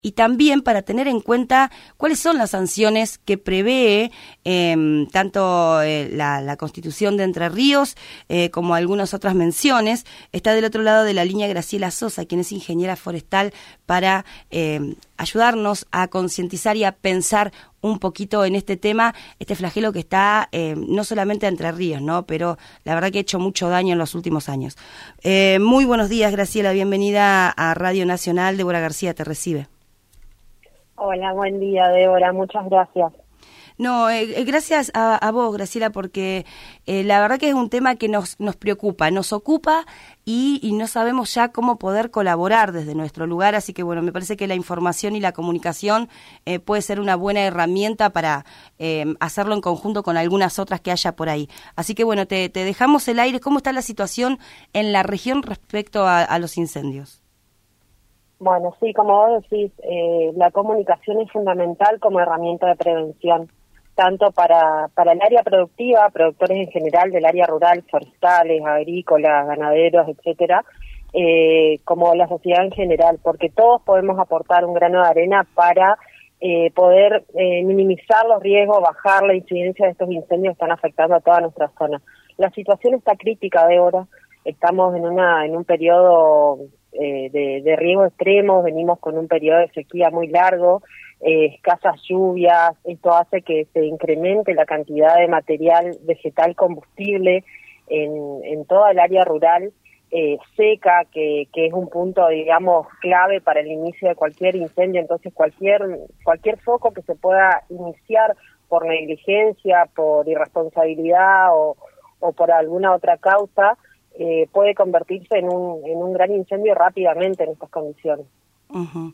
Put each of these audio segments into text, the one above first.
y también para tener en cuenta cuáles son las sanciones que prevé tanto la Constitución de Entre Ríos como algunas otras menciones. Está del otro lado de la línea Graciela Sosa, quien es ingeniera forestal, para ayudarnos a concientizar y a pensar un poquito en este tema, este flagelo que está no solamente Entre Ríos, ¿no? Pero la verdad que ha hecho mucho daño en los últimos años. Muy buenos días, Graciela, bienvenida a Radio Nacional. Débora García te recibe. Hola, buen día, Débora, muchas gracias. No, gracias a vos, Graciela, porque la verdad que es un tema que nos preocupa, nos ocupa y no sabemos ya cómo poder colaborar desde nuestro lugar, así que bueno, me parece que la información y la comunicación puede ser una buena herramienta para hacerlo en conjunto con algunas otras que haya por ahí. Así que bueno, te dejamos el aire. ¿Cómo está la situación en la región respecto a los incendios? Bueno, sí, como vos decís, la comunicación es fundamental como herramienta de prevención, tanto para el área productiva, productores en general del área rural, forestales, agrícolas, ganaderos, etcétera, como la sociedad en general, porque todos podemos aportar un grano de arena para poder minimizar los riesgos, bajar la incidencia de estos incendios que están afectando a toda nuestra zona. La situación está crítica, Débora. Estamos en un periodo de riesgo extremo, venimos con un periodo de sequía muy largo, escasas lluvias. Esto hace que se incremente la cantidad de material vegetal combustible en toda el área rural, seca, que es un punto, digamos, clave para el inicio de cualquier incendio. Entonces cualquier foco que se pueda iniciar por negligencia, por irresponsabilidad o por alguna otra causa, puede convertirse en un gran incendio rápidamente en estas condiciones. Uh-huh.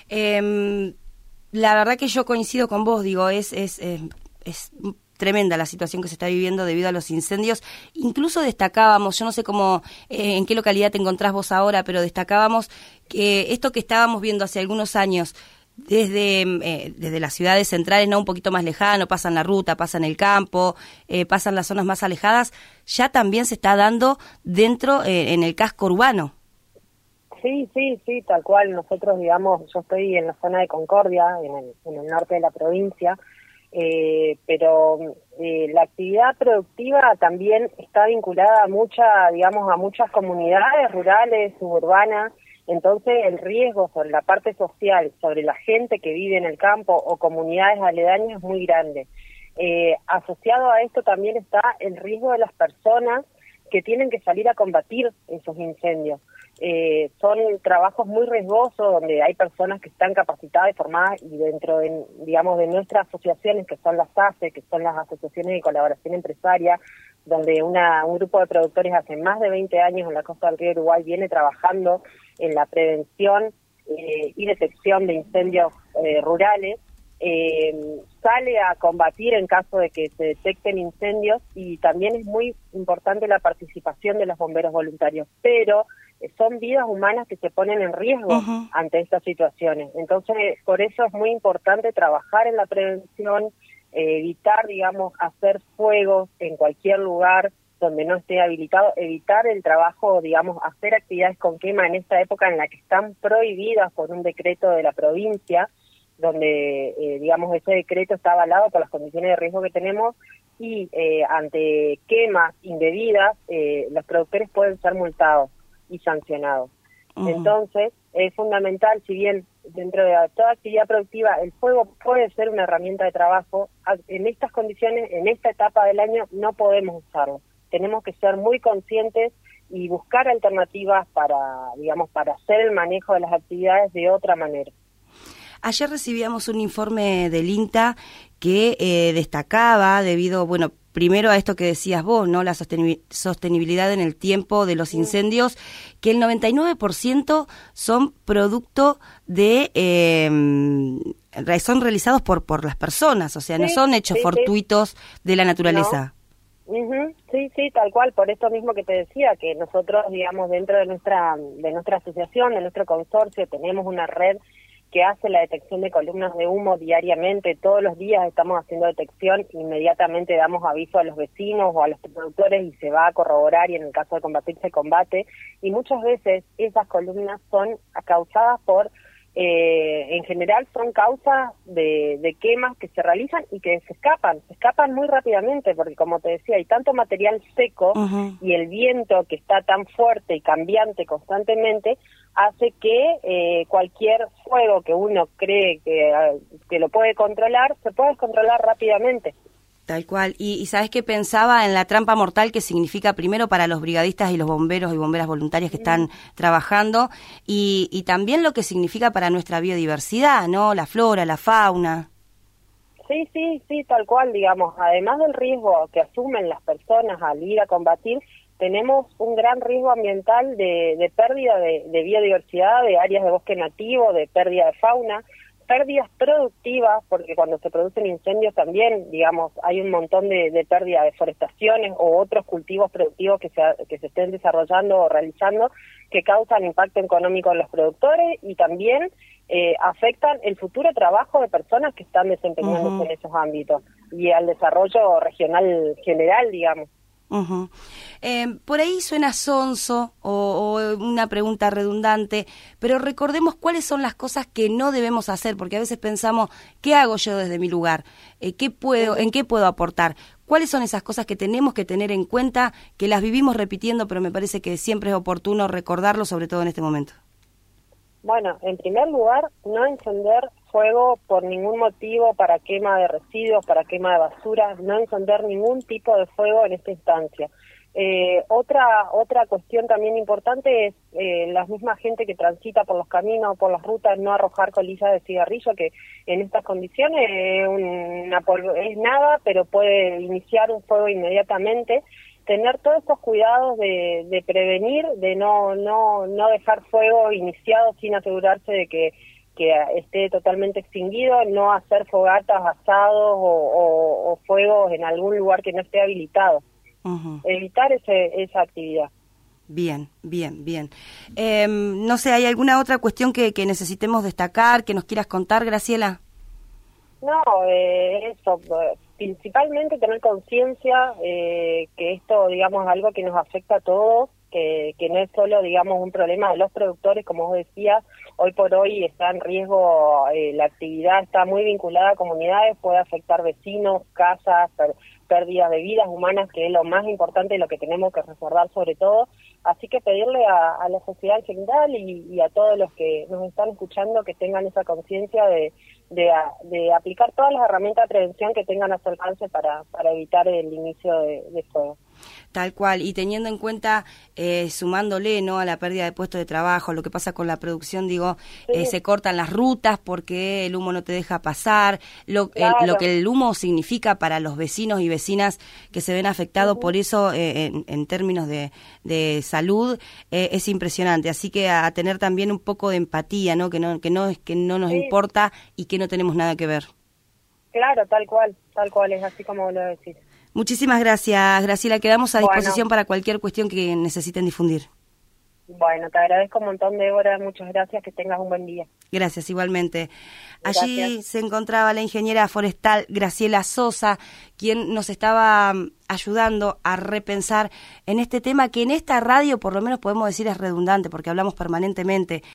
La verdad que yo coincido con vos, digo, es tremenda la situación que se está viviendo debido a los incendios. Incluso destacábamos, yo no sé cómo, en qué localidad te encontrás vos ahora, pero destacábamos que esto que estábamos viendo hace algunos años, desde las ciudades centrales, no, un poquito más lejano, pasan la ruta, pasan el campo, pasan las zonas más alejadas, ya también se está dando dentro en el casco urbano. Sí, tal cual. Nosotros, digamos, yo estoy en la zona de Concordia, en el norte de la provincia, pero la actividad productiva también está vinculada a muchas comunidades rurales, suburbanas. Entonces el riesgo sobre la parte social, sobre la gente que vive en el campo o comunidades aledañas es muy grande. Asociado a esto también está el riesgo de las personas que tienen que salir a combatir esos incendios. Son trabajos muy riesgosos donde hay personas que están capacitadas y formadas, y dentro de nuestras asociaciones, que son las ACE, que son las asociaciones de colaboración empresaria, donde un grupo de productores hace más de 20 años en la costa del río Uruguay viene trabajando en la prevención y detección de incendios rurales, sale a combatir en caso de que se detecten incendios, y también es muy importante la participación de los bomberos voluntarios, pero son vidas humanas que se ponen en riesgo Uh-huh. ante estas situaciones. Entonces, por eso es muy importante trabajar en la prevención, evitar, hacer fuegos en cualquier lugar donde no esté habilitado, evitar el trabajo, hacer actividades con quema en esta época en la que están prohibidas por un decreto de la provincia, donde, ese decreto está avalado por las condiciones de riesgo que tenemos, y ante quemas indebidas, los productores pueden ser multados y sancionados. Uh-huh. Entonces, es fundamental, si bien dentro de toda actividad productiva el fuego puede ser una herramienta de trabajo, en estas condiciones, en esta etapa del año, no podemos usarlo. Tenemos que ser muy conscientes y buscar alternativas para hacer el manejo de las actividades de otra manera. Ayer recibíamos un informe del INTA que destacaba, debido, primero a esto que decías vos, ¿no? La sostenibilidad en el tiempo de los incendios, que el 99% son producto de... son realizados por las personas, o sea, no son hechos fortuitos de la naturaleza. No. Uh-huh. Sí, tal cual. Por esto mismo que te decía, que nosotros, dentro de nuestra asociación, de nuestro consorcio, tenemos una red que hace la detección de columnas de humo diariamente. Todos los días estamos haciendo detección, inmediatamente damos aviso a los vecinos o a los productores y se va a corroborar, y en el caso de combatir se combate. Y muchas veces esas columnas son causadas por en general son causas de quemas que se realizan y que se escapan muy rápidamente, porque como te decía, hay tanto material seco y el viento que está tan fuerte y cambiante constantemente hace que cualquier fuego que uno cree que lo puede controlar, se puede descontrolar rápidamente. Tal cual. Y ¿sabes qué pensaba en la trampa mortal que significa primero para los brigadistas y los bomberos y bomberas voluntarias que están trabajando y también lo que significa para nuestra biodiversidad, ¿no? La flora, la fauna. Sí, tal cual, digamos. Además del riesgo que asumen las personas al ir a combatir, tenemos un gran riesgo ambiental de pérdida de biodiversidad, de áreas de bosque nativo, de pérdida de fauna, pérdidas productivas, porque cuando se producen incendios también, digamos, hay un montón de pérdida de forestaciones o otros cultivos productivos que se estén desarrollando o realizando que causan impacto económico en los productores y también afectan el futuro trabajo de personas que están desempeñándose en esos ámbitos y al desarrollo regional general, digamos. Por ahí suena sonso o una pregunta redundante, pero recordemos cuáles son las cosas que no debemos hacer, porque a veces pensamos, ¿qué hago yo desde mi lugar? ¿En qué puedo aportar? ¿Cuáles son esas cosas que tenemos que tener en cuenta, que las vivimos repitiendo, pero me parece que siempre es oportuno recordarlo, sobre todo en este momento? Bueno, en primer lugar, no encender fuego por ningún motivo para quema de residuos, para quema de basura, no encender ningún tipo de fuego en esta instancia. Otra cuestión también importante es la misma gente que transita por los caminos, por las rutas, no arrojar colillas de cigarrillo, que en estas condiciones es nada, pero puede iniciar un fuego inmediatamente. Tener todos estos cuidados de prevenir, de no dejar fuego iniciado sin asegurarse de que esté totalmente extinguido, no hacer fogatas, asados o fuegos en algún lugar que no esté habilitado. Evitar esa actividad. Bien. No sé, ¿hay alguna otra cuestión que necesitemos destacar, que nos quieras contar, Graciela? No, eso, principalmente tener conciencia que esto, digamos, es algo que nos afecta a todos, que no es solo, digamos, un problema de los productores, como vos decías, hoy por hoy está en riesgo, la actividad está muy vinculada a comunidades, puede afectar vecinos, casas, pérdidas de vidas humanas, que es lo más importante, lo que tenemos que resguardar sobre todo. Así que pedirle a la sociedad en general y a todos los que nos están escuchando que tengan esa conciencia de aplicar todas las herramientas de prevención que tengan a su alcance para evitar el inicio de fuego. Tal cual, y teniendo en cuenta, sumándole, ¿no?, a la pérdida de puestos de trabajo, lo que pasa con la producción, digo, sí. Se cortan las rutas porque el humo no te deja pasar, lo que el humo significa para los vecinos y vecinas que se ven afectados por eso en términos de salud, es impresionante. Así que a tener también un poco de empatía, ¿no?, que no nos importa y que no tenemos nada que ver. Claro, tal cual, es así como lo decís. Muchísimas gracias, Graciela. Quedamos a disposición para cualquier cuestión que necesiten difundir. Bueno, te agradezco un montón, Débora. Muchas gracias. Que tengas un buen día. Gracias, igualmente. Gracias. Allí se encontraba la ingeniera forestal Graciela Sosa, quien nos estaba ayudando a repensar en este tema que en esta radio, por lo menos podemos decir, es redundante, porque hablamos permanentemente.